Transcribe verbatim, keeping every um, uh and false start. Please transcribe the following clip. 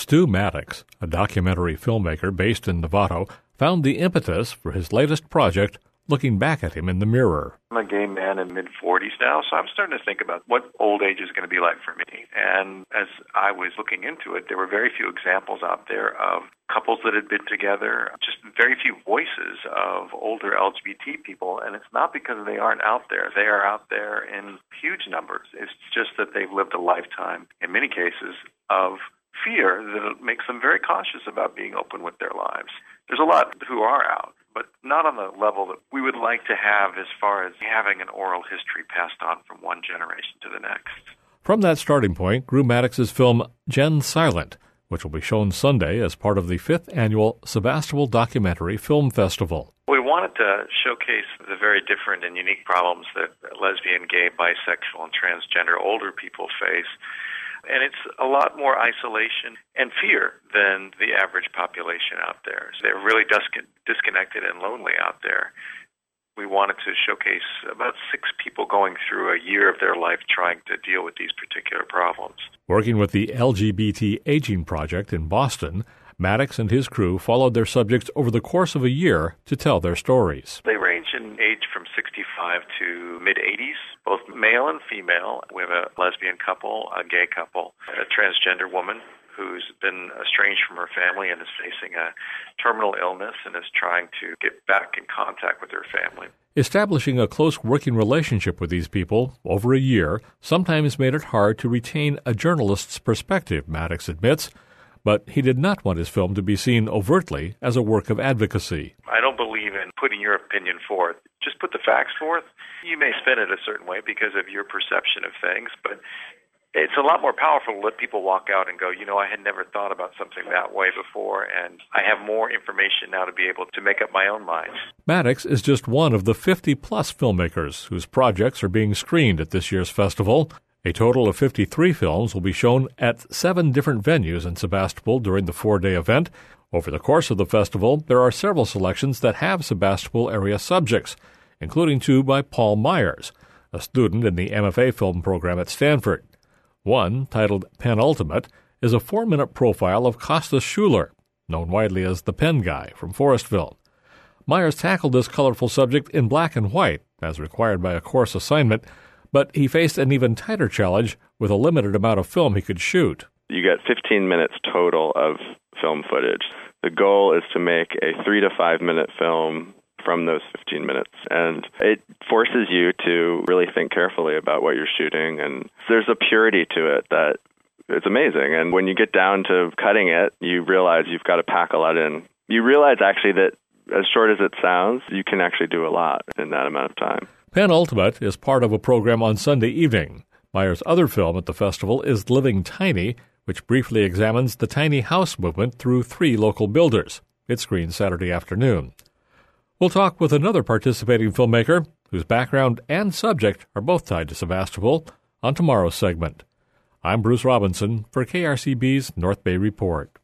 Stu Maddox, a documentary filmmaker based in Novato, found the impetus for his latest project looking back at him in the mirror. I'm a gay man in mid-forties now, so I'm starting to think about what old age is going to be like for me. And as I was looking into it, there were very few examples out there of couples that had been together, just very few voices of older L G B T people. And it's not because they aren't out there. They are out there in huge numbers. It's just that they've lived a lifetime, in many cases, of fear that makes them very cautious about being open with their lives. There's a lot who are out, but not on the level that we would like to have as far as having an oral history passed on from one generation to the next. From that starting point grew Maddox's film Gen Silent, which will be shown Sunday as part of the fifth annual Sebastopol Documentary Film Festival. We wanted to showcase the very different and unique problems that lesbian, gay, bisexual, and transgender older people face. And it's a lot more isolation and fear than the average population out there. So they're really dis- disconnected and lonely out there. We wanted to showcase about six people going through a year of their life trying to deal with these particular problems. Working with the L G B T Aging Project in Boston, Maddox and his crew followed their subjects over the course of a year to tell their stories. They range in age from sixty-five to mid-eighties, both male and female. We have a lesbian couple, a gay couple, a transgender woman who's been estranged from her family and is facing a terminal illness and is trying to get back in contact with her family. Establishing a close working relationship with these people over a year sometimes made it hard to retain a journalist's perspective, Maddox admits, but he did not want his film to be seen overtly as a work of advocacy. I don't believe in putting your opinion forth. Just put the facts forth. You may spin it a certain way because of your perception of things, but it's a lot more powerful to let people walk out and go, you know, I had never thought about something that way before, and I have more information now to be able to make up my own mind. Maddox is just one of the fifty-plus filmmakers whose projects are being screened at this year's festival. A total of fifty-three films will be shown at seven different venues in Sebastopol during the four-day event. Over the course of the festival, there are several selections that have Sebastopol area subjects, including two by Paul Myers, a student in the M F A film program at Stanford. One, titled Penultimate, is a four-minute profile of Kostas Schuler, known widely as the Pen Guy from Forestville. Myers tackled this colorful subject in black and white, as required by a course assignment, but he faced an even tighter challenge with a limited amount of film he could shoot. You get fifteen minutes total of film footage. The goal is to make a three to five minute film from those fifteen minutes. And it forces you to really think carefully about what you're shooting. And there's a purity to it that it's amazing. And when you get down to cutting it, you realize you've got to pack a lot in. You realize actually that as short as it sounds, you can actually do a lot in that amount of time. Penultimate is part of a program on Sunday evening. Myers' other film at the festival is Living Tiny, which briefly examines the tiny house movement through three local builders. It screens Saturday afternoon. We'll talk with another participating filmmaker whose background and subject are both tied to Sebastopol on tomorrow's segment. I'm Bruce Robinson for K R C B's North Bay Report.